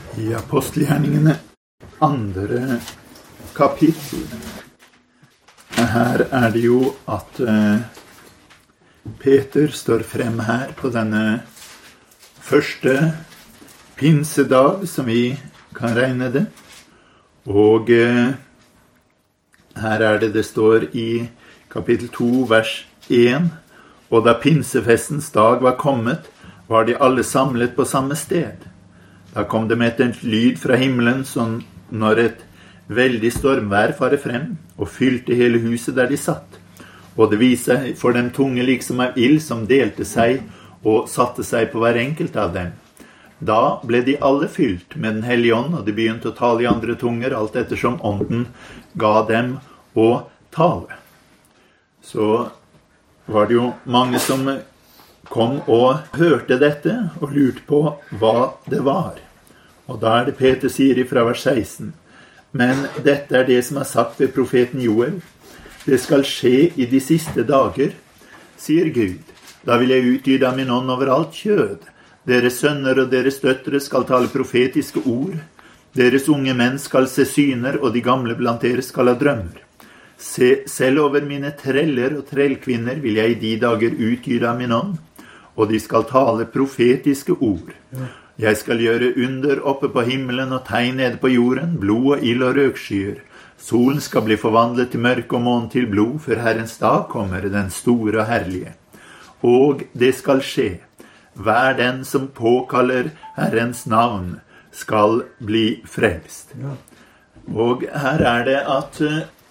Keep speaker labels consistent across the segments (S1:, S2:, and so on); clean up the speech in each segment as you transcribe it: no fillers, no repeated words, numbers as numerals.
S1: I apostelgjerningene 2. kapittel. Her det jo at Peter står frem her på denne første pinsedag, som vi kan regne det. Og her det står i kapittel 2, vers 1. Og da pinsefestens dag var kommet, var de alle samlet på samme sted. Da kom det med en lyd fra himmelen, som når et veldig stormvær farer frem, og fylte hele huset der de satt. Og det viste seg for dem tunge liksom av ild, som delte seg og satte seg på hver enkelt av dem. Da ble de alle fylt med den hellige ånd, og de begynte å tale i andre tunger, alt ettersom ånden ga dem å tale. Så var det jo mange som kom og hørte dette og lurte på hva det var. Og da det Peter sier fra vers 16. Men dette det som sagt ved profeten Joel. Det skal skje i de siste dager, sier Gud. Da vil jeg utgyte av min ånd over alt kjød. Deres sønner og deres døtre skal tale profetiske ord. Deres unge menn skal se syner, og de gamle blant dere skal ha drømmer. Se, selv over mine treller og trellkvinner vil jeg i de dager utgyte av min ånd, og de skal tale profetiske ord. Jeg skal gjøre under oppe på himmelen og tegn nede på jorden, blod og ild og røkskyer. Solen skal bli forvandlet til mørke og månen til blod, for Herrens dag kommer, den store og herlige. Og det skal skje. Hver den som påkaller Herrens navn skal bli frelst. Og her det at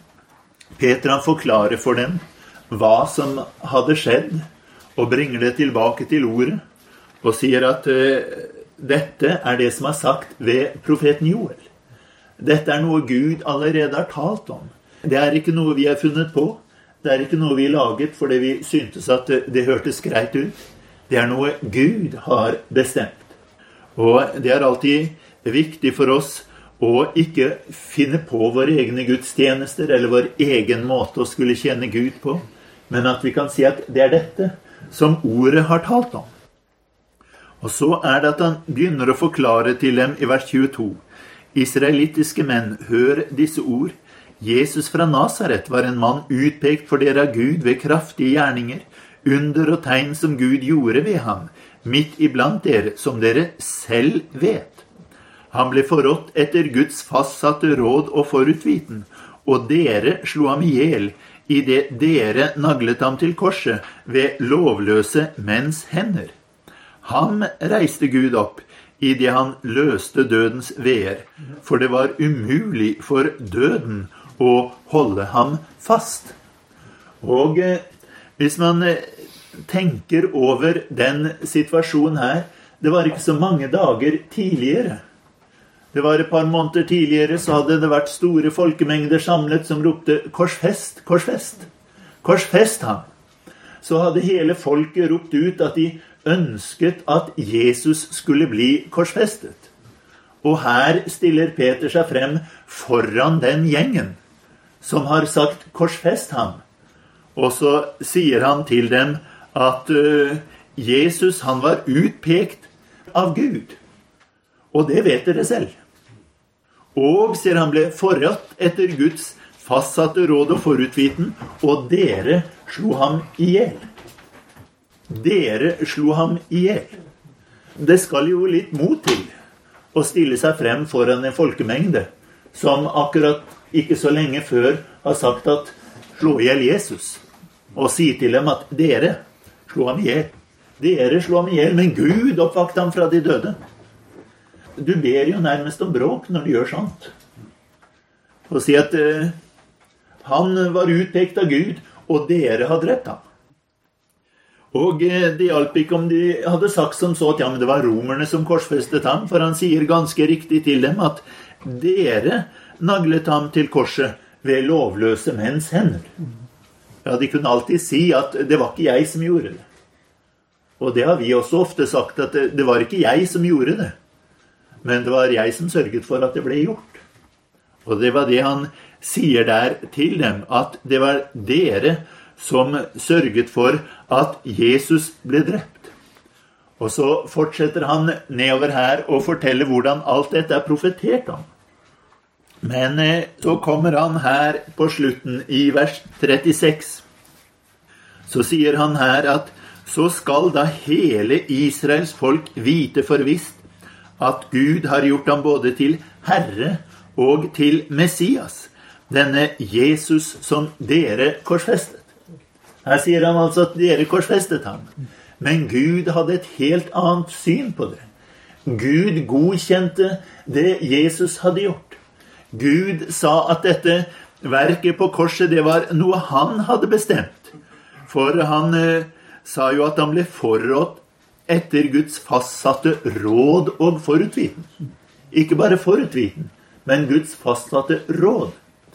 S1: Peter forklarer for dem hva som hadde skjedd, og bringer det tilbake til ordet, og sier at dette det som sagt ved profeten Joel. Dette noe Gud allerede har talt om. Det ikke noe vi har funnet på. Det ikke noe vi laget fordi vi syntes at det hørtes greit ut. Det noe Gud har bestemt. Og det alltid viktig for oss å ikke finne på våre egne gudstjenester eller vår egen måte å skulle kjenne Gud på, men at vi kan si at det dette som ordet har talt om. Og så det at han begynner å forklare til dem i vers 22. Israelitiske menn, hør disse ord. Jesus fra Nazaret var en mann utpekt for dere av Gud ved kraftige gjerninger, under og tegn som Gud gjorde ved ham, midt iblant dere, som dere selv vet. Han ble forrådt etter Guds fastsatte råd og forutviten, og dere slo ham ihjel, i det dere naglet ham til korset ved lovløse menns hender. Ham reiste Gud opp i det han løste dødens veer, for det var umulig for døden å holde ham fast. Og hvis man tenker over den situasjonen her, det var ikke så mange dager tidligere. Det var et par måneder tidligere, så hadde det vært store folkemengder samlet som ropte korsfest, korsfest, korsfest ham. Så hadde hele folket ropt ut at de ønsket at Jesus skulle bli korsfestet. Og her stiller Peter seg frem foran den gjengen som har sagt korsfest ham. Og så sier han til dem at Jesus han var utpekt av Gud. Og det vet dere selv. Og, sier han, ble forrådt etter Guds fastsatte råd og forutviten, og dere slo ham ihjel. Dere slo ham ihjel. Det skal jo litt mot til å stille seg frem foran en folkemengde, som akkurat ikke så lenge før har sagt at slå ihjel Jesus, og si til dem at dere slo ham ihjel. Dere slo ham ihjel, men Gud oppvakte ham fra de døde. Du ber jo nærmest om bråk når du gjør sånt. Og si at han var utpekt av Gud, og dere har drept ham. Og det hjalp ikke om de hadde sagt som så at ja, men det var romerne som korsfestet ham, for han sier ganske riktig til dem at dere naglet ham til korset ved lovløse menns hender. Ja, de kunne alltid si at det var ikke jeg som gjorde det. Og det har vi også ofte sagt, at det var ikke jeg som gjorde det. Men det var jeg som sørget for at det ble gjort. Og det var det han sier der til dem, at det var dere som sørget for at Jesus ble drept. Og så fortsetter han nedover her og forteller hvordan alt dette profetert om. Men så kommer han her på slutten i vers 36. Så sier han her at så skal da hele Israels folk vite for visst at Gud har gjort ham både til Herre og til Messias, denne Jesus som dere korsfestet. Her sier han altså at dere korsfestet ham. Men Gud hadde et helt annet syn på det. Gud godkjente det Jesus hadde gjort. Gud sa at dette verket på korset, det var noe han hadde bestemt. For han sa jo at han ble forrådt etter Guds fastsatte råd og forutviten. Ikke bare forutviten, men Guds fastsatte råd.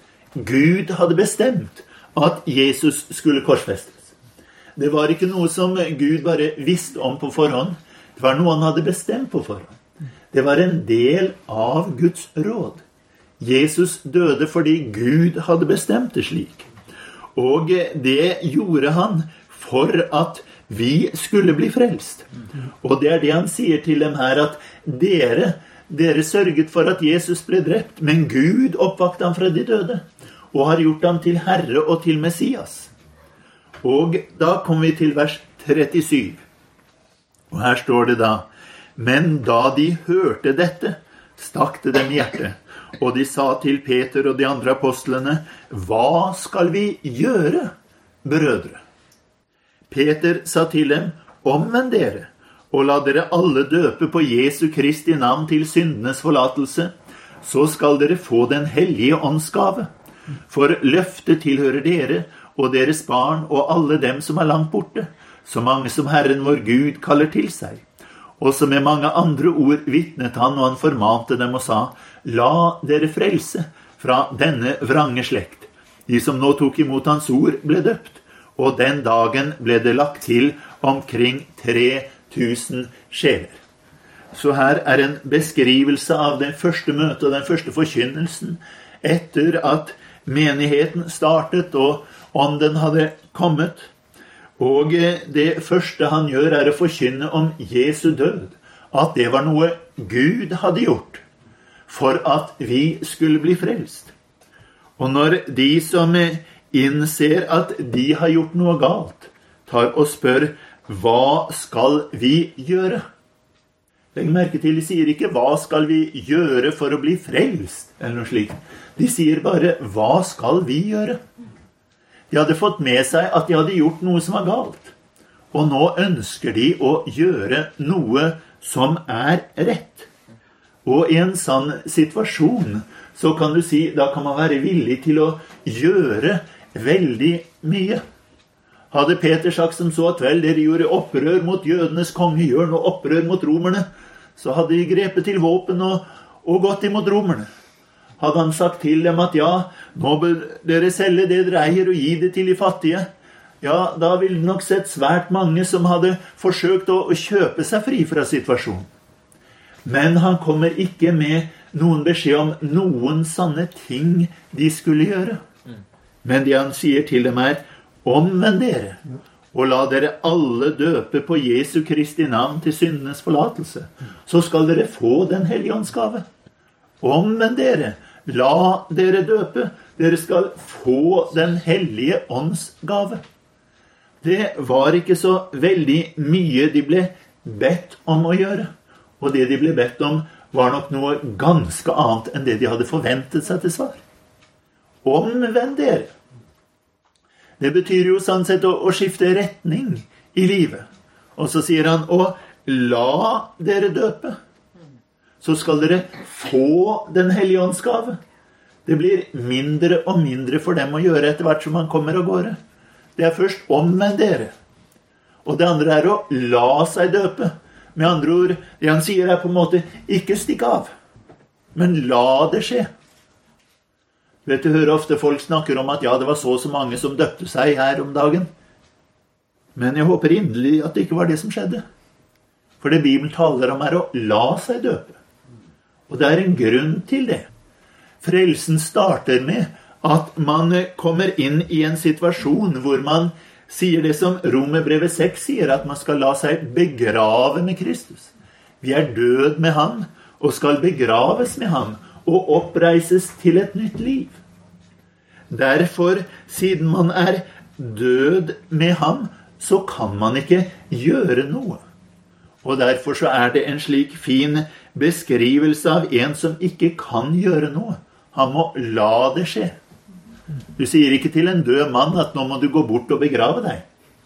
S1: Gud hadde bestemt at Jesus skulle korsfestes. Det var ikke noe som Gud bare visste om på forhånd. Det var noe han hadde bestemt på forhånd. Det var en del av Guds råd. Jesus døde fordi Gud hadde bestemt det slik. Og det gjorde han for at vi skulle bli frelst. Og det er det han sier til dem her, at dere sørget for at Jesus ble drept, men Gud oppvakte ham fra de døde, og har gjort ham til Herre og til Messias. Og da kommer vi til vers 37. Og her står det da, men da de hørte dette, stakk det dem i hjertet, og de sa til Peter og de andre apostlene, hva skal vi gjøre, brødre? Peter sa til dem, omvend dere, og la dere alle døpe på Jesu Kristi navn til syndenes forlatelse, så skal dere få den hellige åndsgave. For løftet tilhører dere, og deres barn, og alle dem som er langt borte, så mange som Herren vår Gud kaller til seg. Og så med mange andre ord vittnet han, og han formante dem og sa, la dere frelse fra denne vrange slekt. De som nå tok imot hans ord ble døpt. Og den dagen ble det lagt til omkring 3000 sjeler. Så her er en beskrivelse av det første møtet og den første forkynnelsen etter at menigheten startet og ånden hadde kommet. Og det første han gjør er å forkynne om Jesu død, at det var noe Gud hadde gjort for at vi skulle bli frelst. Og når de som innser at de har gjort noe galt, tar og spør, hva skal vi gjøre? Legg merke til, de sier ikke, hva skal vi gjøre for å bli frelst, eller noe slikt. De sier bare, hva skal vi gjøre? De hadde fått med seg at de hadde gjort noe som var galt, og nå ønsker de å gjøre noe som er rett. Og i en sånn situasjon, så kan du si, da kan man være villig til å gjøre veldig mye. Hadde Peter sagt som så at vel, dere gjorde opprør mot jødenes konge, gjør noe opprør mot romerne, så hadde de grepet til våpen og gått imot romerne. Hadde han sagt til dem at ja, nå bør dere selge det dere eier og gi det til de fattige, ja, da ville det nok sett svært mange som hadde forsøkt å kjøpe seg fri fra situasjonen. Men han kommer ikke med noen beskjed om noen sanne ting de skulle gjøre. Men det han sier til dem er, omvend dere, og la dere alle døpe på Jesu Kristi navn til syndenes forlatelse. Så skal dere få den hellige åndsgave. Omvend dere, la dere døpe, dere skal få den hellige åndsgave. Det var ikke så veldig mye de ble bedt om å gjøre. Og det de ble bedt om var nok noe ganske annet enn det de hadde forventet seg til svar. Omvend dere. Det betyr jo sånn sett å skifte retning i livet. Og så sier han, og la dere døpe. Så skal dere få den hellige åndsgave. Det blir mindre og mindre for dem å gjøre etter hvert som man kommer og går. Det er først omvend dere. Og det andre er å la seg døpe. Med andre ord, det han sier er på en måte, ikke stikk av, men la det skje. Vet du, hører ofte folk snakker om at ja, det var så mange som døpte seg her om dagen. Men jeg håper inderlig at det ikke var det som skjedde. For det Bibelen taler om er å la seg døpe. Og det er en grunn til det. Frelsen starter med at man kommer inn i en situasjon hvor man sier det som Romerbrevet 6 sier, at man skal la seg begrave med Kristus. Vi død med han, og skal begraves med han, og oppreises til et nytt liv. Derfor, siden man død med han, så kan man ikke gjøre noe. Og derfor så det en slik fin beskrivelse av en som ikke kan gjøre noe. Han må la det skje. Du sier ikke til en død mann at nå må du gå bort og begrave deg.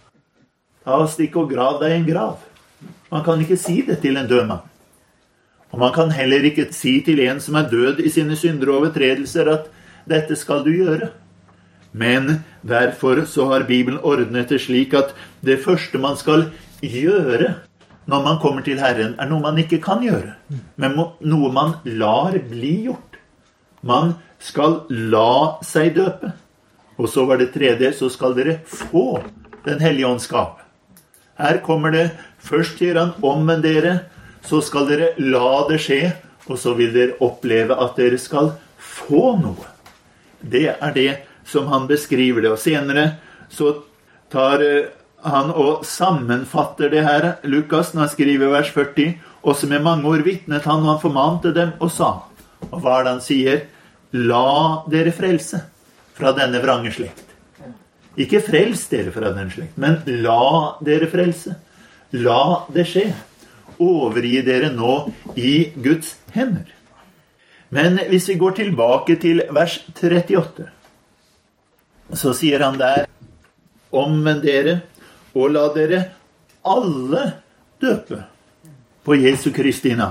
S1: Ta og stikk og grav deg i en grav. Man kan ikke si det til en død mann. Og man kan heller ikke si til en som død i sine synder og overtredelser at dette skal du gjøre. Men derfor så har Bibelen ordnet det slik at det første man skal gjøre når man kommer til Herren noe man ikke kan gjøre, men noe man lar bli gjort. Man skal la seg døpe. Og så var det tredje, så skal dere få den hellige åndskap. Her kommer det, først sier han, omvend dere, så skal dere la det skje, og så vil dere oppleve at dere skal få noe. Det det som han beskriver det, og senere så tar han og sammenfatter det her, Lukas, når han skriver vers 40, også med mange ord vittnet han, og han formante dem og sa, og hva det han sier? La dere frelse fra denne vrange slekt. Ikke frels dere fra denne slekt, men la dere frelse. La det skje. Overgi dere nå i Guds hender. Men hvis vi går tilbake til vers 38, så sier han der, omvend dere, og la dere alle døpe på Jesu Kristi navn.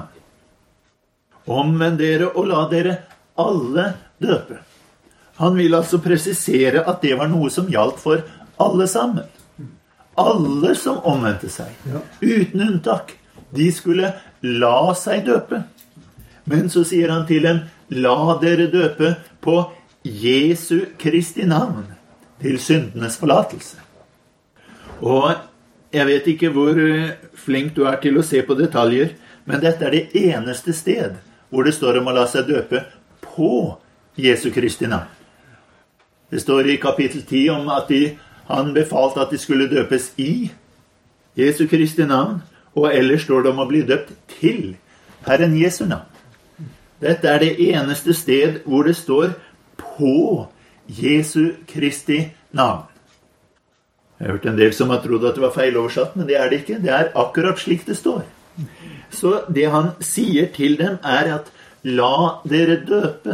S1: Omvend dere, og la dere alle døpe. Han vil altså presisere at det var noe som gjaldt for alle sammen. Alle som omvendte seg, uten unntak. De skulle la seg døpe. Men så sier han til dem, la dere døpe på Jesu Kristi navn, til syndenes forlatelse. Og jeg vet ikke hvor flink du til å se på detaljer, men dette det eneste sted hvor det står om å la seg døpe på Jesu Kristi navn. Det står i kapittel 10 om at han befalte at de skulle døpes i Jesu Kristi navn, og ellers står det om å bli døpt til Herren Jesu navn. Dette det eneste sted hvor det står på Jesu Kristi navn. Jeg har hørt en del som har trodd at det var feiloversatt, men det det ikke. Det akkurat slik det står. Så det han sier til dem at la dere døpe,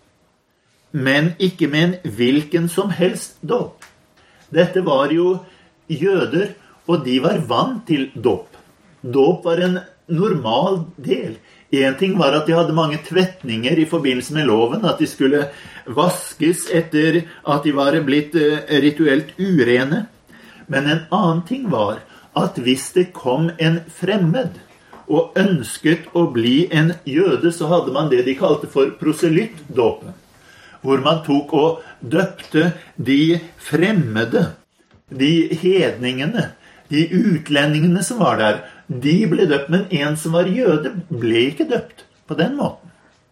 S1: men ikke med en hvilken som helst dåp. Dette var jo jøder, og de var vant til dåp. Dåp var en normal del. En ting var at de hadde mange tvetninger i forbindelse med loven, at de skulle vaskes etter at de var blitt rituelt urene. Men en annen ting var at hvis det kom en fremmed og ønsket å bli en jøde, så hadde man det de kalte for proselyttdåpen, hvor man tok og døpte de fremmede, de hedningene, de utlendingene som var der. De ble døpt, men en som var jøde ble ikke døpt på den måten.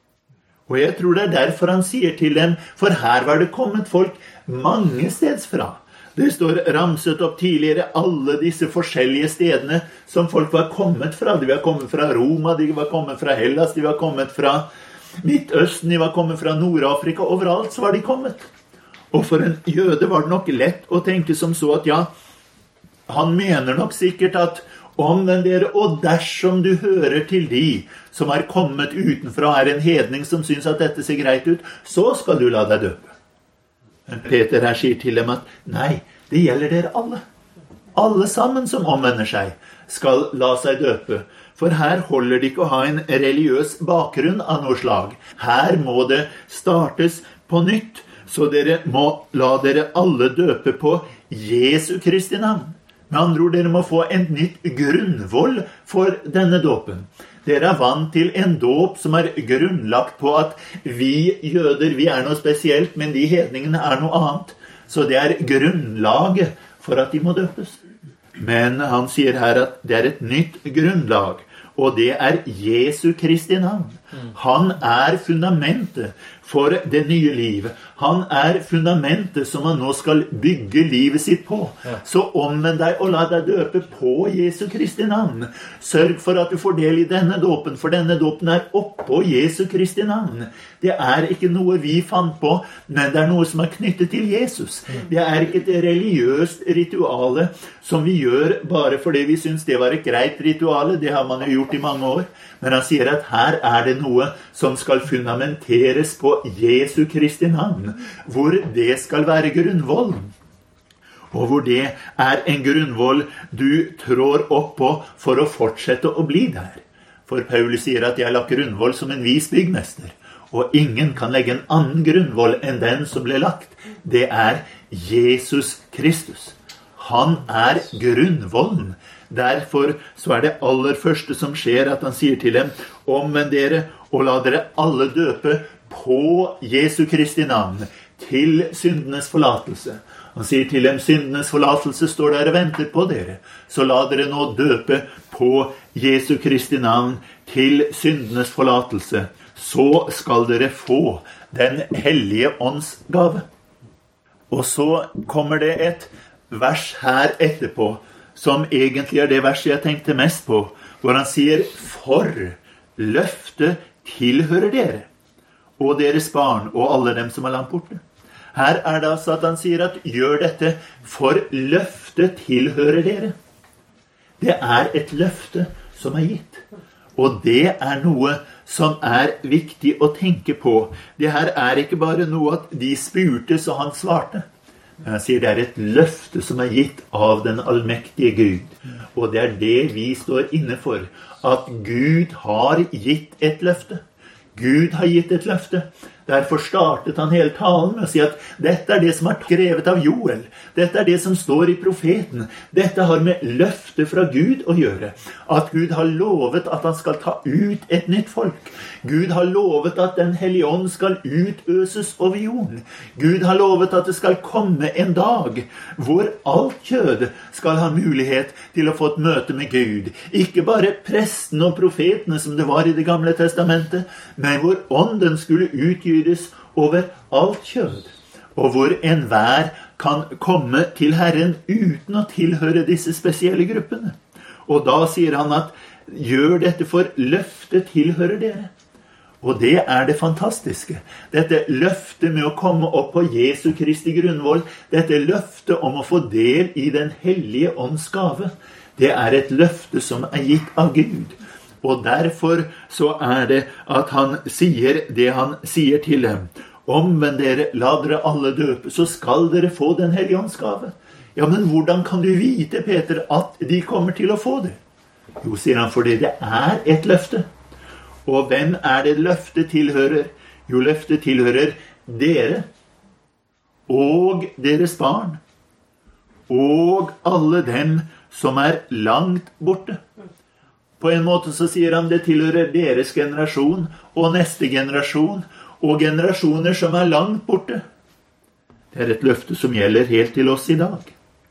S1: Og jeg tror det derfor han sier til dem, for her var det kommet folk mange steds fra. Det står ramset opp tidligere alle disse forskjellige stedene som folk var kommet fra. De var kommet fra Roma, de var kommet fra Hellas, de var kommet fra Midtøsten, de var kommet fra Nord-Afrika. Overalt så var de kommet. Og for en jøde var det nok lett å tenke som så at han mener nok sikkert at omvend dere, og dersom du hører til de som kommet utenfra, en hedning som synes at dette ser greit ut, så skal du la deg døpe. Men Peter her sier til dem at nei, det gjelder dere alle. Alle sammen som omvender seg skal la seg døpe. For her holder det ikke å ha en religiøs bakgrunn av noe slag. Her må det startes på nytt, så dere må la dere alle døpe på Jesu Kristi navn. Med andre ord, dere må få en nytt grunnvoll for denne dåpen. Dere vant til en dåp som grunnlagt på at vi jøder, vi noe spesielt, men de hedningene noe annet. Så det grunnlaget for at de må døpes. Men han sier her at det et nytt grunnlag, og det Jesu Kristi navn. Han fundamentet for det nye livet. Han fundamentet som han nå skal bygge livet sitt på. Så omvend deg og la deg døpe på Jesu Kristi navn. Sørg for at du får del i denne dåpen, for denne dåpen oppå Jesu Kristi navn. Det ikke noe vi fant på, men det noe som knyttet til Jesus. Det ikke et religiøst rituale som vi gjør bare fordi vi synes det var et greit rituale. Det har man jo gjort i mange år. Men han sier at her det noe som skal fundamenteres på Jesu Kristi navn, hvor det skal være grunnvollen. Og hvor det en grunnvoll du trår opp på for å fortsette å bli der. For Paulus sier at jeg har lagt grunnvoll som en vis byggmester, og ingen kan legge en annen grunnvoll enn den som ble lagt. Det Jesus Kristus. Han grunnvollen. Derfor så det aller første som skjer at han sier til dem, omvend dere og la dere alle døpe på Jesu Kristi navn, til syndenes forlatelse. Han sier til dem, syndenes forlatelse står der og venter på dere. Så la dere nå døpe på Jesu Kristi navn til syndenes forlatelse. Så skal dere få den hellige ånds gave. Og så kommer det et vers her etterpå, som egentlig det verset jeg tenkte mest på, hvor han sier, for løftet tilhører dere, og deres barn, og alle dem som langt borte. Her det altså at han sier at gjør dette, for løftet tilhører dere. Det et løfte som gitt, og det noe som viktig å tenke på. Det her ikke bare noe at de spurte så han svarte. Jeg sier det et løfte som gitt av den allmektige Gud. Og det det vi står inne for. At Gud har gitt et løfte. Gud har gitt et løfte. Derfor startet han hele talen med å si at dette det som skrevet av Joel. Dette det som står i profeten. Dette har med løfte fra Gud å gjøre. At Gud har lovet at han skal ta ut et nytt folk. Gud har lovet at den hellige ånd skal utøses over jorden. Gud har lovet at det skal komme en dag hvor alt kjød skal ha mulighet til å få et møte med Gud. Ikke bare prestene og profetene som det var i det gamle testamentet, men hvor ånden skulle utgytes over alt kjød, og hvor enhver kan komme til Herren uten å tilhøre disse spesielle gruppene. Og da sier han at gjør dette, for løftet tilhører dere. Og det det fantastiske. Dette løftet med å komme opp på Jesu Kristi grunnvoll, dette løftet om å få del i den hellige ånds gave, det et løfte som gitt av Gud. Og derfor så det at han sier det han sier til dem. Omvend dere, la dere alle døpe, så skal dere få den hellige ånds gave. Ja, men hvordan kan du vite, Peter, at de kommer til å få det? Jo, sier han, fordi det et løfte. Og hvem det løftet tilhører? Jo, løftet tilhører dere, og deres barn, og alle dem som langt borte. På en måte så sier han det tilhører deres generasjon, og neste generasjon, og generasjoner som langt borte. Det et løfte som gjelder helt til oss i dag.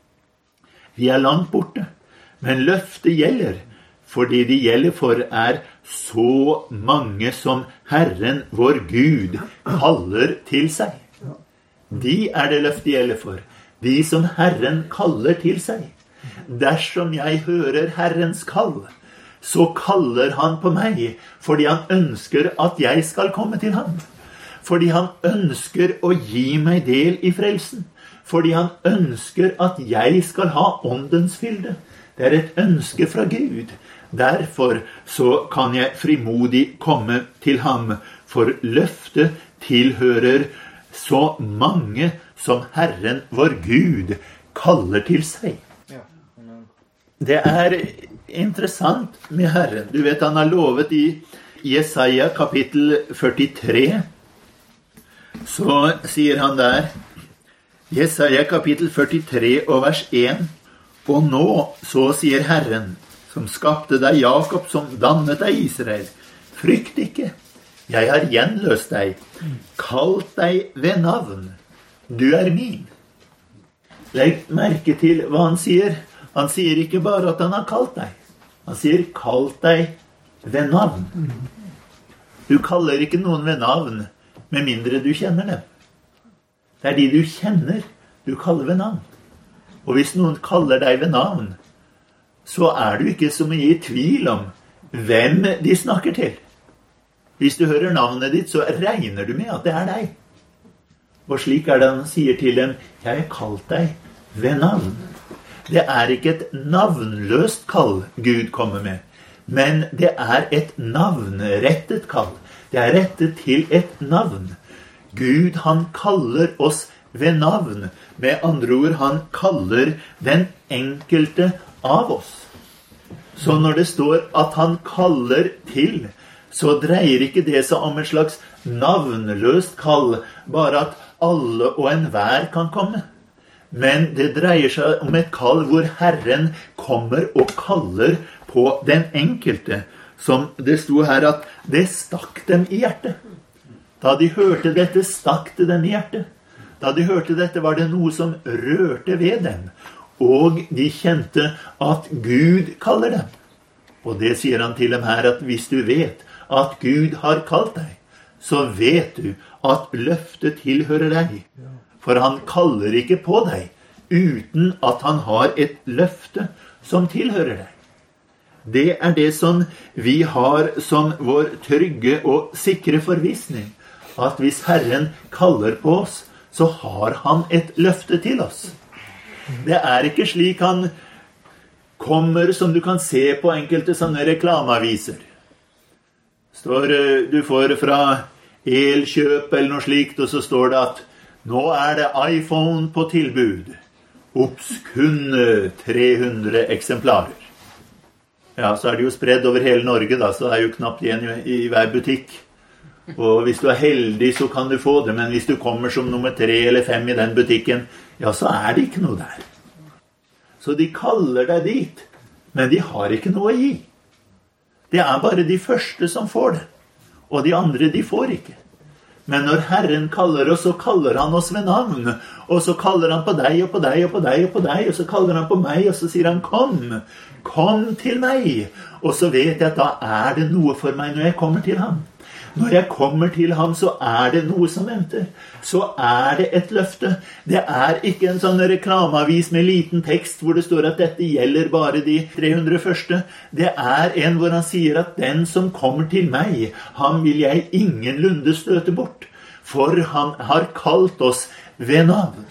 S1: Vi langt borte, men løftet gjelder, fordi det gjelder for så mange som Herren vår Gud kaller til seg. De det løftet gjelder for, de som Herren kaller til seg. Dersom jeg hører Herrens kall, så kaller han på meg, fordi han ønsker at jeg skal komme til ham. Fordi han ønsker å gi meg del i frelsen. Fordi han ønsker at jeg skal ha åndens fylde. Det et ønske fra Gud. Derfor så kan jeg frimodig komme til ham, for løftet tilhører så mange som Herren vår Gud kaller til seg. Det interessant med Herren. Du vet, han har lovet i Jesaja kapittel 43, så sier han der, Jesaja kapittel 43 og vers 1, og nå så sier Herren, som skapte deg Jakob, som dannet deg Israel, frykt ikke, jeg har gjenløst deg, kalt deg ved navn, du min. Legg merke til hva han sier. Han sier ikke bare at han har kalt deg. Han sier, kalt deg ved navn. Du kaller ikke noen ved navn med mindre du kjenner dem. Det er de du kjenner, du kaller ved navn. Og hvis noen kaller deg ved navn, så er du ikke så mye i tvil om hvem de snakker til. Hvis du hører navnet ditt, så regner du med at det er deg. Og slik er det han sier til dem, jeg har kalt deg ved navn. Det er ikke et navnløst kall Gud kommer med, men det er et navnrettet kall. Det er rettet til et navn. Gud, han kaller oss ved navn. Med andre ord, han kaller den enkelte av oss. Så når det står at han kaller til, så dreier ikke det seg om et slags navnløst kall, bare at alle og enhver kan komme. Men det dreier seg om et kall hvor Herren kommer og kaller på den enkelte. Som det sto her at det stakk dem i hjertet. Da de hørte dette, stakk det dem i hjertet. Da de hørte dette, var det noe som rørte ved dem. Og de kjente at Gud kaller dem. Og det sier han til dem her, at hvis du vet at Gud har kalt deg, så vet du at løftet tilhører deg. For han kaller ikke på deg uten at han har et løfte som tilhører deg. Det er det som vi har som vår trygge og sikre forvissning. At hvis Herren kaller på oss, så har han et løfte til oss. Det er ikke slik han kommer som du kan se på enkelte sånne reklameaviser. Du får fra Elkjøp eller noe slikt, og så står det at nå er det iPhone på tilbud. Opps, kun 300 eksemplarer. Ja, så er det jo spredd over hele Norge da, så det er jo knapt igjen i hver butikk. Og hvis du er heldig, så kan du få det, men hvis du kommer som nummer 3 eller 5 i den butikken, ja, så er det ikke noe der. Så de kaller deg dit, men de har ikke noe å gi. Det er bare de første som får det, og de andre, de får ikke. Men når Herren kaller oss, så kaller han oss ved navn, og så kaller han på deg, og på deg, og på deg, og på deg, og så kaller han på meg, og så sier han, kom til meg. Og så vet jeg at da er det noe for meg når jeg kommer til ham. Når jeg kommer til ham, så er det noe som venter. Så er det et løfte. Det er ikke en sånn reklameavis med liten tekst hvor det står at dette gjelder bare de 300 første. Det er en hvor han sier at den som kommer til meg, han vil jeg ingenlunde støte bort. For han har kalt oss ved navn.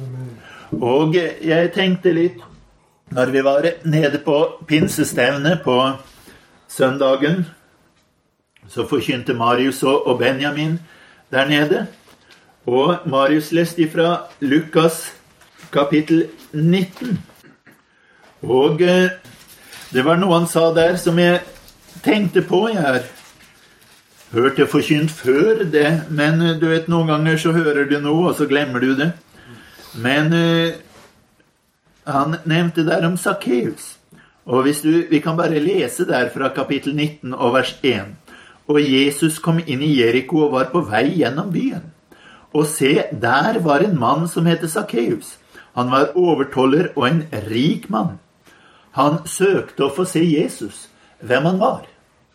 S1: Og jeg tenkte litt, når vi var nede på pinsestevnet på søndagen, så forkynte Marius og Benjamin der nede. Og Marius leste fra Lukas kapittel 19. Og det var noe han sa der som jeg tenkte på. Jeg har hørt det forkynt før det, men du vet, noen ganger så hører du noe, og så glemmer du det. Men han nevnte der om Sakkeus. Og vi kan bare lese der fra kapittel 19 og vers 1. Og Jesus kom inn i Jericho og var på vei gjennom byen. Og se, der var en mann som heter Sakkeus. Han var overtoller og en rik mann. Han søkte å få se Jesus, hvem han var.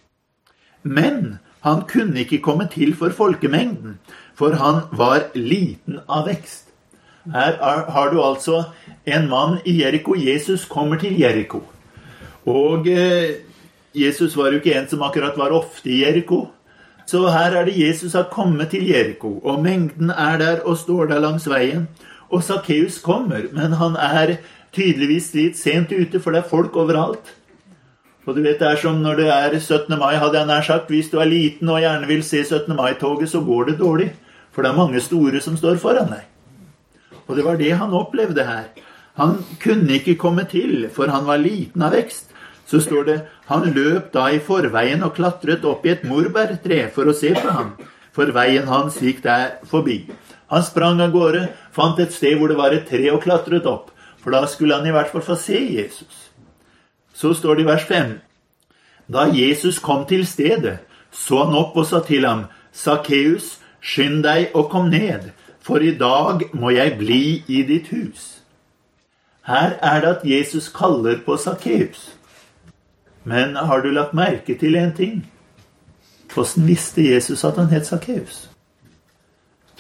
S1: Men han kunne ikke komme til for folkemengden, for han var liten av vekst. Her har du altså en mann i Jericho. Jesus kommer til Jericho. Og Jesus var jo ikke en som akkurat var ofte i Jericho. Så her er det Jesus har kommet til Jericho, og mengden er der og står der langs veien. Og Sakkeus kommer, men han er tydeligvis litt sent ute, for det er folk overalt. Og du vet, det er som når det er 17. mai, hadde jeg nær sagt, hvis du er liten og gjerne vil se 17. mai-toget, så går det dårlig, for det er mange store som står foran deg. Og det var det han opplevde her. Han kunne ikke komme til, for han var liten av vekst. Så står det, han løp da i forveien og klatret opp i et morbærtre for å se på ham, for veien hans gikk der forbi. Han sprang av gårde, fant et sted hvor det var et tre og klatret opp, for da skulle han i hvert fall få se Jesus. Så står det i vers 5. Da Jesus kom til stedet, så han opp og sa til ham, Sakkeus, skynd deg og kom ned, for i dag må jeg bli i ditt hus. Her er det at Jesus kaller på Sakkeus. Men har du lagt merke til en ting? Hvordan visste Jesus at han het Sakkeus?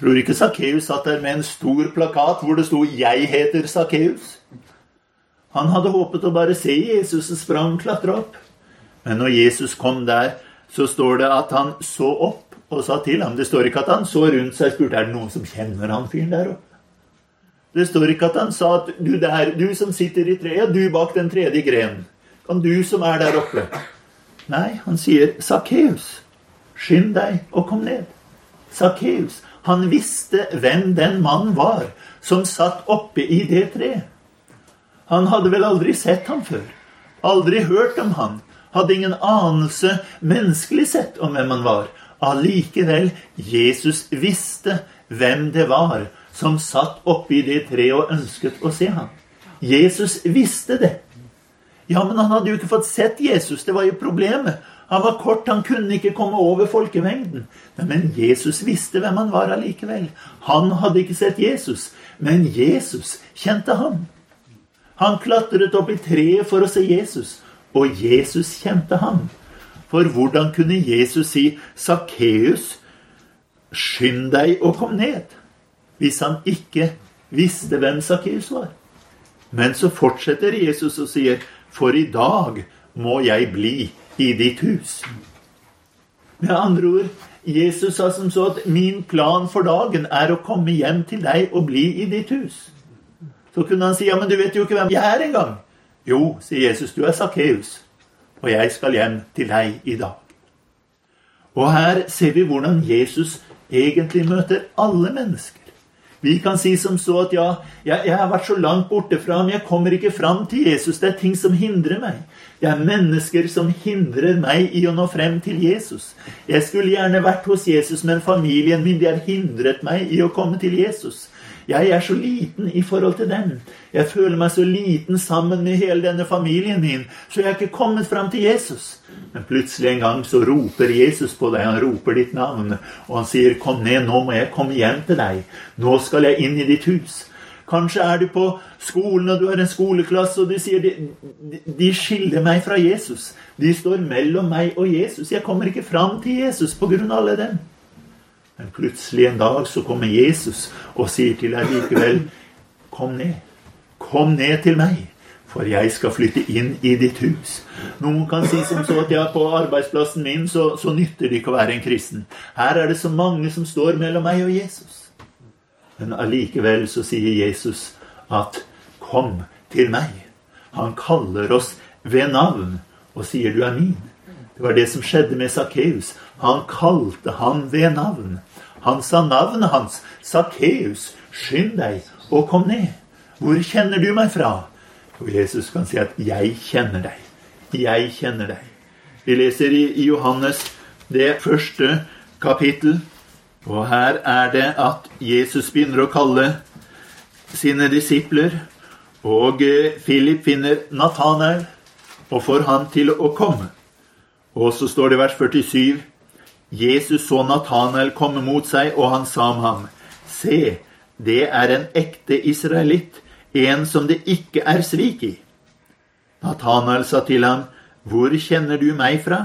S1: Tror ikke Sakkeus satt der med en stor plakat hvor det stod «Jeg heter Sakkeus». Han hadde håpet å bare se Jesus og sprang klatre opp. Men når Jesus kom der, så står det at han så opp og sa til ham. Det står ikke at han så rundt seg og spurte, er det noen som kjenner han fyren der oppe? Det står ikke at han sa at du som sitter i treet, du bak den tredje grenen. Kan du som er der oppe? Nei, han sier, Sakkeus, skynd deg og kom ned. Sakkeus, han visste hvem den mann var som satt oppe i det treet. Han hadde vel aldri sett ham før, aldri hørt om han, hadde ingen anelse menneskelig sett om hvem han var. Allikevel, Jesus visste hvem det var som satt oppe i det treet og ønsket å se ham. Jesus visste det. Ja, men han hadde jo ikke fått sett Jesus, det var jo problemet. Han var kort, han kunne ikke komme over folkemengden. Men Jesus visste hvem han var allikevel. Han hadde ikke sett Jesus, men Jesus kjente ham. Han klatret opp i treet for å se Jesus, og Jesus kjente ham. For hvordan kunne Jesus si, Sakkeus, skynd deg og kom ned, hvis han ikke visste hvem Sakkeus var? Men så fortsetter Jesus og sier, for i dag må jeg bli i ditt hus. Med andre ord, Jesus sa som så at min plan for dagen er å komme hjem til deg og bli i ditt hus. Så kunne han si, ja, men du vet jo ikke hvem jeg er engang. Jo, sier Jesus, du er Sakkeus, og jeg skal hjem til deg i dag. Og her ser vi hvordan Jesus egentlig møter alle mennesker. Vi kan si som så at ja, jeg har vært så langt borte fra ham, jeg kommer ikke fram til Jesus, det er ting som hindrer meg. Det er mennesker som hindrer meg i å nå frem til Jesus. Jeg skulle gjerne vært hos Jesus, men familien min, de har hindret meg i å komme til Jesus. Jeg er så liten i forhold til dem. Jeg føler meg så liten sammen med hele denne familien min, så jeg har ikke kommet frem til Jesus. Men plutselig en gang så roper Jesus på deg, han roper ditt navn, og han sier, kom ned, nå må jeg komme hjem til deg. Nå skal jeg inn i ditt hus. Kanskje er du på skolen, og du har en skoleklasse, og du sier, de skiller meg fra Jesus. De står mellom meg og Jesus. Jeg kommer ikke frem til Jesus på grunn av alle dem. Men plutselig en dag så kommer Jesus og sier til deg likevel, kom ned til meg, for jeg skal flytte inn i ditt hus. Noen kan si som så at ja, på arbeidsplassen min så nytter det ikke å være en kristen. Her er det så mange som står mellom meg og Jesus. Men allikevel så sier Jesus at kom til meg. Han kaller oss ved navn og sier du er min. Det var det som skjedde med Sakkeus. Han kalte han ved navn. Han sa navnet hans, Sakkeus, skynd deg og kom ned. Hvor kjenner du meg fra? Og Jesus kan si at jeg kjenner deg. Jeg kjenner deg. Vi leser i Johannes det 1. kapittel, og her er det at Jesus begynner å kalle sine disipler, og Philip finner Nathanael og får han til å komme. Og så står det i vers 47, Jesus så Nathanael komme mot seg, og han sa om ham, se, det er en ekte israelitt, en som det ikke er svik i. Nathanael sa til ham, hvor kjenner du meg fra?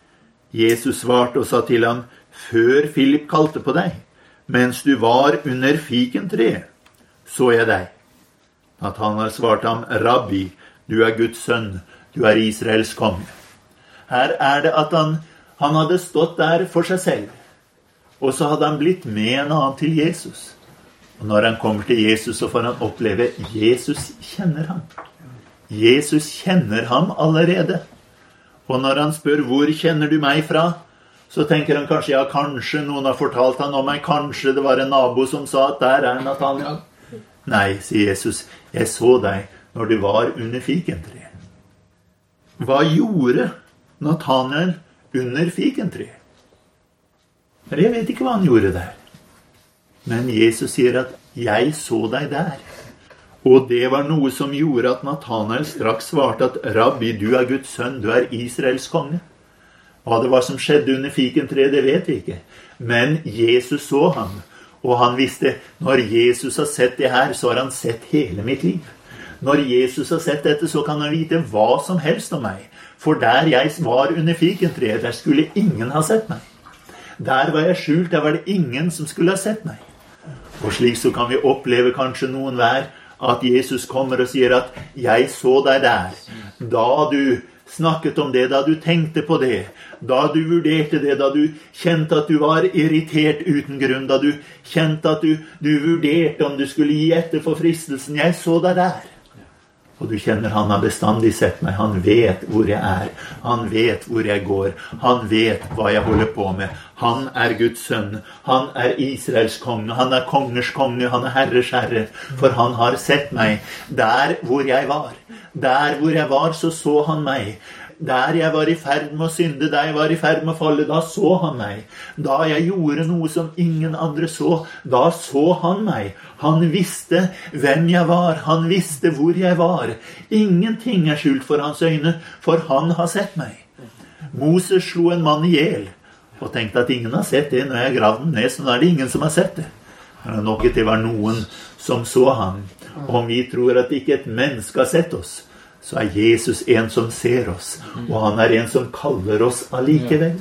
S1: Jesus svarte og sa til ham, før Philip kalte på deg, mens du var under fikentreet, så jeg deg. Nathanael svarte ham, Rabbi, du er Guds sønn, du er Israels konge. Her er det at han hadde stått der for seg selv, og så hadde han blitt med en annen til Jesus. Og når han kommer til Jesus, så får han oppleve Jesus kjenner ham. Jesus kjenner ham allerede. Og når han spør, hvor kjenner du meg fra? Så tenker han kanskje, ja, kanskje noen har fortalt han om meg, kanskje det var en nabo som sa at der er Nathanael. Nei, sier Jesus, jeg så deg når du var under fikentreet. Hva gjorde Nathanael under fikentreet? Jeg vet ikke hva han gjorde der. Men Jesus sier at jeg så deg der. Og det var noe som gjorde at Nathanael straks svarte at Rabbi, du er Guds sønn, du er Israels konge. Hva det var som skjedde under fikentreet, det vet vi ikke. Men Jesus så ham, og han visste, når Jesus har sett det her, så har han sett hele mitt liv. Når Jesus har sett dette, så kan han vite hva som helst om meg. For der jeg var under fikentreet, der skulle ingen ha sett meg. Der var jeg skjult, der var det ingen som skulle ha sett meg. Og slik så kan vi oppleve kanskje noen hver at Jesus kommer og sier at jeg så deg der, da du snakket om det, da du tenkte på det, da du vurderte det, da du kjente at du var irritert uten grunn, da du kjente at du vurderte om du skulle gi etter for fristelsen, jeg så deg der. Og du kjenner han har bestandig sett meg, han vet hvor jeg er, han vet hvor jeg går, han vet hva jeg holder på med. Han er Guds sønn, han er Israels konge, han er kongers konge, han er herres herre, for han har sett meg der hvor jeg var. Der hvor jeg var, så han meg. Der jeg var i ferd med å synde, der jeg var i ferd med å falle, da så han meg. Da jeg gjorde noe som ingen andre så, da så han meg. Han visste hvem jeg var, han visste hvor jeg var. Ingenting er skjult for hans øyne, for han har sett meg. Moses slo en mann ihjel, og tenkte at ingen har sett det når jeg gravde den ned, så nå er det ingen som har sett det. Men nok at det var noen som så han. Om vi tror at ikke et menneske har sett oss, så er Jesus en som ser oss, og han er en som kaller oss allikevel.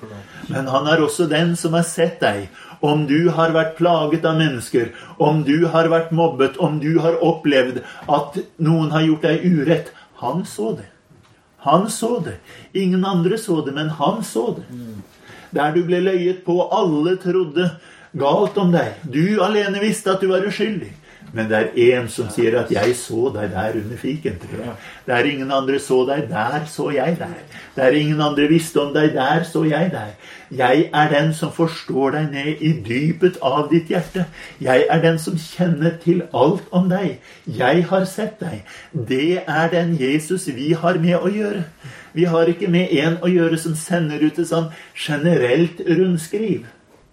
S1: Men han er også den som har sett deg. Om du har vært plaget av mennesker, om du har vært mobbet, om du har opplevd at noen har gjort deg urett, han så det. Han så det. Ingen andre så det, men han så det. Der du ble løyet på, alle trodde galt om deg. Du alene visste at du var uskyldig. Men det er en som sier at jeg så deg der under fikentreet. Det er ingen andre så deg, der så jeg deg. Det er ingen andre visste om deg, der så jeg deg. Jeg er den som forstår deg ned i dypet av ditt hjerte. Jeg er den som kjenner til alt om deg. Jeg har sett deg. Det er den Jesus vi har med å gjøre. Vi har ikke med en å gjøre som sender ut et sånn generelt rundskriv.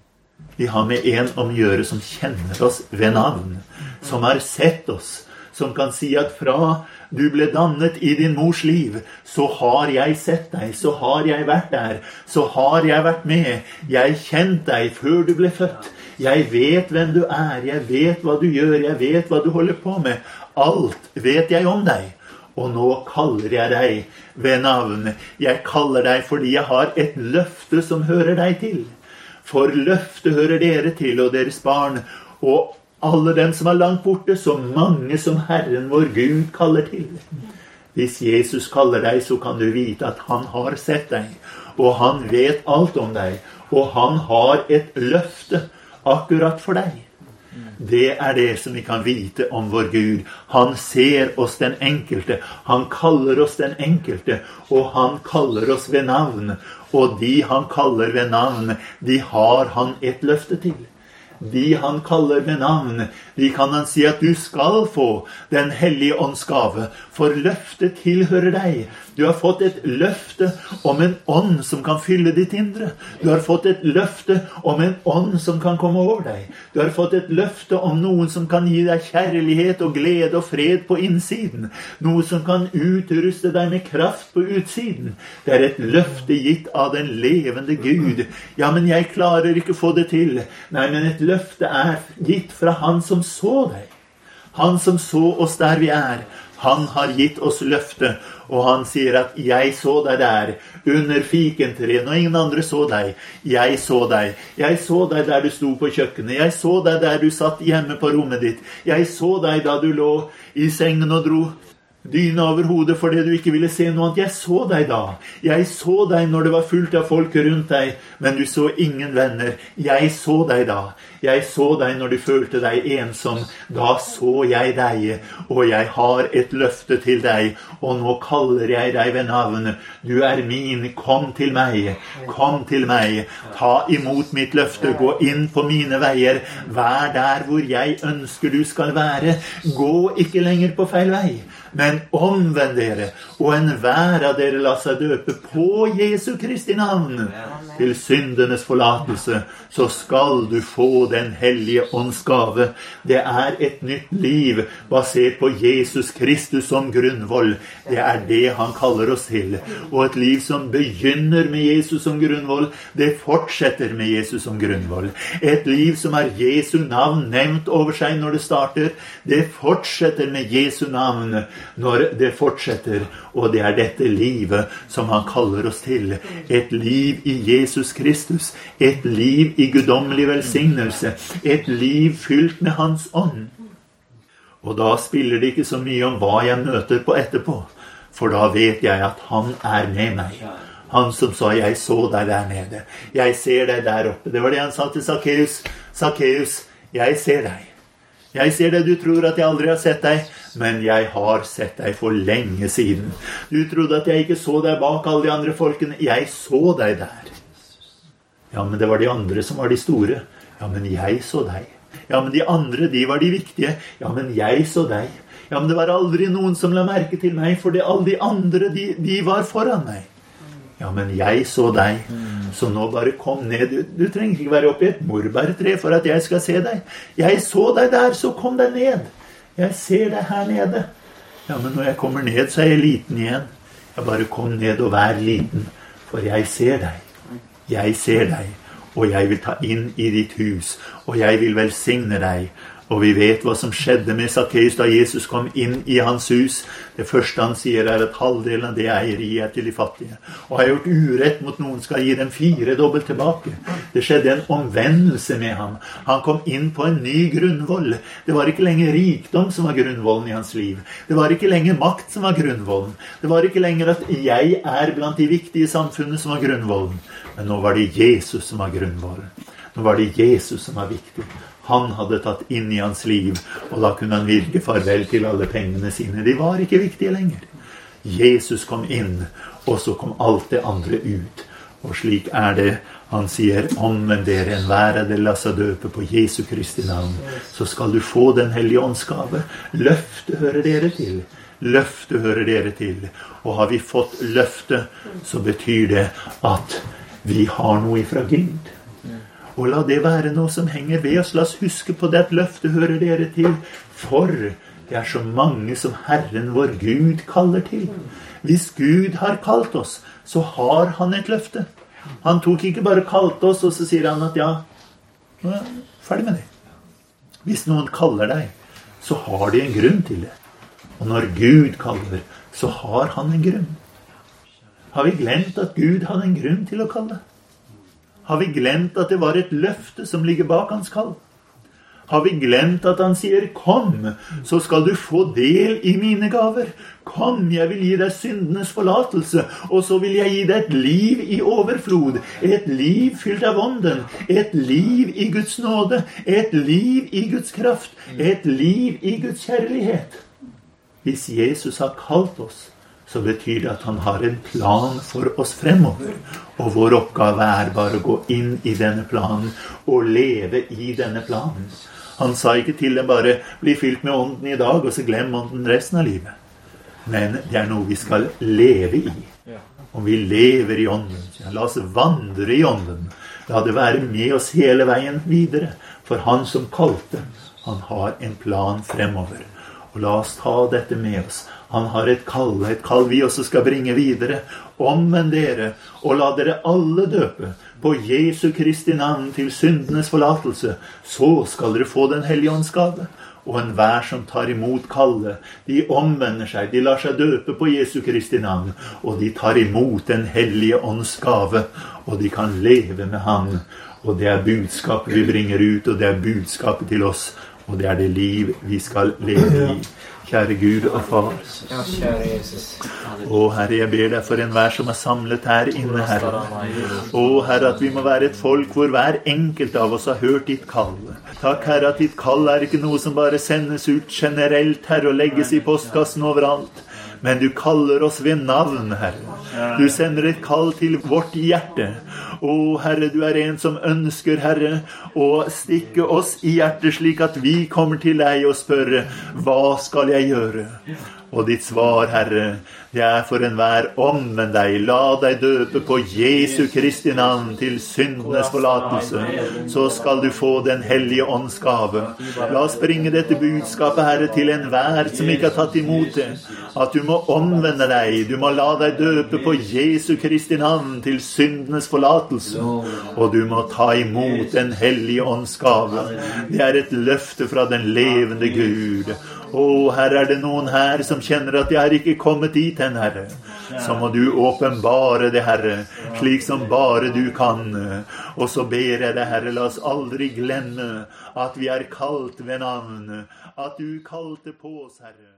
S1: Vi har med en å gjøre som kjenner oss ved navn, som har sett oss, som kan si at fra du ble dannet i din mors liv, så har jeg sett deg, så har jeg vært der, så har jeg vært med, jeg kjent deg før du ble født, jeg vet hvem du er, jeg vet hva du gjør, jeg vet hva du holder på med, alt vet jeg om deg. Og nå kaller jeg deg ved navn. Jeg kaller deg fordi jeg har et løfte som hører deg til. For løftet hører dere til, og deres barn, og alle dem som er langt borte, så mange som Herren vår Gud kaller til. Hvis Jesus kaller deg, så kan du vite at han har sett deg, og han vet alt om deg, og han har et løfte akkurat for deg. Det er det som vi kan vite om vår Gud. Han ser oss den enkelte, han kaller oss den enkelte, og han kaller oss ved navn. Og de han kaller ved navn, de har han et løfte til. De han kaller ved navn, de kan han si at du skal få den hellige ånds gave, for løftet tilhører deg. Du har fått et løfte om en ånd som kan fylle ditt indre. Du har fått et løfte om en ånd som kan komme over deg. Du har fått et løfte om noen som kan gi deg kjærlighet og glede og fred på innsiden. Noe som kan utruste deg med kraft på utsiden. Det er et løfte gitt av den levende Gud. Ja, men jeg klarer ikke få det til. Nei, men et løfte er gitt fra han som så deg. Han som så oss der vi er. Han har gitt oss løfte, og han sier at jeg så deg der, under fikentreet, og ingen andre så deg. Jeg så deg. Jeg så deg der du sto på kjøkkenet. Jeg så deg der du satt hjemme på rommet ditt. Jeg så deg da du lå i sengen og dro dyna over hodet fordi du ikke ville se noe annet. Jeg så deg da. Jeg så deg når det var fullt av folk rundt deg, men du så ingen venner. Jeg så deg da. Jeg så deg når du følte deg ensom. Da så jeg deg, og jeg har et løfte til deg, og nå kaller jeg deg ved navn. Du er min, kom til meg. Kom til meg. Ta imot mitt løfte, gå inn på mine veier. Vær der hvor jeg ønsker du skal være. Gå ikke lenger på feil vei, men omvend dere, og enhver av dere la seg døpe på Jesu Kristi navn til syndenes forlatelse, så skal du få den hellige ånds gave. Det er et nytt liv basert på Jesus Kristus som grunnvoll. Det er det han kaller oss til. Og et liv som begynner med Jesus som grunnvoll, det fortsetter med Jesus som grunnvoll. Et liv som er Jesu navn nevnt over seg når det starter, det fortsetter med Jesu navn. når det fortsetter, og det dette livet som han kaller oss til. Et liv i Jesus Kristus, et liv i guddommelig velsignelse, et liv fylt med hans ånd. Og da spiller det ikke så mye om hva jeg møter på etterpå, for da vet jeg at han med meg. Han som sa, jeg så deg der nede. Jeg ser deg der oppe. Det var det han sa til Zacchaeus. Zacchaeus, jeg ser deg. Jeg ser deg, du tror at jeg aldri har sett deg, men jeg har sett deg for lenge siden. Du trodde at jeg ikke så deg bak alle de andre folkene. Jeg så deg der. Ja, men det var de andre som var de store. Ja, men jeg så deg. Ja, men de andre, de var de viktige. Ja, men jeg så deg. Ja, men det var aldri noen som la merke til meg, for alle de andre, de var foran meg. Ja, men jeg så deg, så nå bare kom ned. Du trenger ikke være oppe i et morbærtre for at jeg skal se deg. Jeg så deg der, så kom deg ned. Jeg ser deg her nede. Ja, men når jeg kommer ned, så jeg liten igjen. Jeg bare kom ned og vær liten, for jeg ser deg. Jeg ser deg, og jeg vil ta inn i ditt hus, og jeg vil velsigne deg. Og vi vet hva som skjedde med Zacchaeus da Jesus kom inn i hans hus. Det første han sier at halvdelen av det jeg eier gir jeg til de fattige. Og har jeg gjort urett mot noen, skal jeg gi dem 4-dobbelt tilbake. Det skjedde en omvendelse med ham. Han kom inn på en ny grunnvoll. Det var ikke lenger rikdom som var grunnvollen i hans liv. Det var ikke lenger makt som var grunnvollen. Det var ikke lenger at jeg blant de viktige i samfunnet som var grunnvollen. Men nå var det Jesus som var grunnvollen. Nå var det Jesus som var viktig. Han hadde tatt inn i hans liv, og da kunne han virke farvel til alle pengene sine. De var ikke viktige lenger. Jesus kom inn, og så kom alt det andre ut. Og slik det. Han sier, omvend dere, enhver av dere la seg døpe på Jesu Kristi navn, så skal du få den hellige åndsgave. Løftet hører dere til. Løftet hører dere til. Og har vi fått løftet, så betyr det at vi har noe ifra Gud. Og la det være noe som henger ved oss. La oss huske på det at løftet hører dere til. For det så mange som Herren vår Gud kaller til. Hvis Gud har kalt oss, så har han et løfte. Han tok ikke bare kalt oss, og så sier han at ja, nå ferdig med det. Hvis noen kaller deg, så har de en grunn til det. Og når Gud kaller, så har han en grunn. Har vi glemt at Gud hadde en grunn til å kalle? Har vi glemt at det var et løfte som ligger bak hans kall? Har vi glemt at han sier, kom, så skal du få del i mine gaver. Kom, jeg vil gi deg syndenes forlatelse, og så vil jeg gi deg et liv i overflod. Et liv fylt av ånden. Et liv i Guds nåde. Et liv i Guds kraft. Et liv i Guds kjærlighet. Hvis Jesus har kalt oss, så betyr det at han har en plan for oss fremover. Og vår oppgave bare å gå inn i denne planen og leve i denne planen. Han sa ikke til dem bare, bli fylt med ånden i dag, og så glem ånden resten av livet. Men det noe vi skal leve i. Om vi lever i ånden, la oss vandre i ånden. La det være med oss hele veien videre. For han som kalte, han har en plan fremover. Og la oss ta dette med oss. Han har et kall vi også skal bringe videre. Omvend dere, og la dere alle døpe på Jesu Kristi navn til syndenes forlatelse. Så skal dere få den hellige åndsgave. Og enhver som tar imot kallet, de omvender seg, de lar seg døpe på Jesu Kristi navn, og de tar imot den hellige åndsgave, og de kan leve med han. Og det budskapet vi bringer ut, og det budskapet til oss, og det det liv vi skal leve i. Kjære Gud og Far.
S2: Ja, kjære Jesus.
S1: Å Herre, jeg ber deg for enhver som samlet her inne, Herre. Å Herre, at vi må være et folk hvor hver enkelt av oss har hørt ditt kall. Takk, Herre, at ditt kall ikke noe som bare sendes ut generelt, Herre, og legges i postkassen overalt. Men du kaller oss ved navn, Herre. Du sender et kall til vårt hjerte. Å, Herre, du en som ønsker, Herre, å stikke oss i hjertet slik at vi kommer til deg og spørre, hva skal jeg gjøre? Og ditt svar, Herre, det for enhver, omvend deg, la deg døpe på Jesu Kristi navn til syndenes forlatelse, så skal du få den hellige åndsgave. La oss bringe dette budskapet, Herre, til enhver som ikke har tatt imot det, at du må omvende deg, du må la deg døpe på Jesu Kristi navn til syndenes forlatelse, forlatelse, og du må ta imot den hellige åndsgave. Det et løfte fra den levende Gud. Herre, det noen her som kjenner at jeg har ikke kommet dit enn, Herre, så må du åpenbare det, Herre, slik som bare du kan. Og så ber jeg deg, Herre, la oss aldri glemme at vi kalt ved navn, at du kalte på oss, Herre.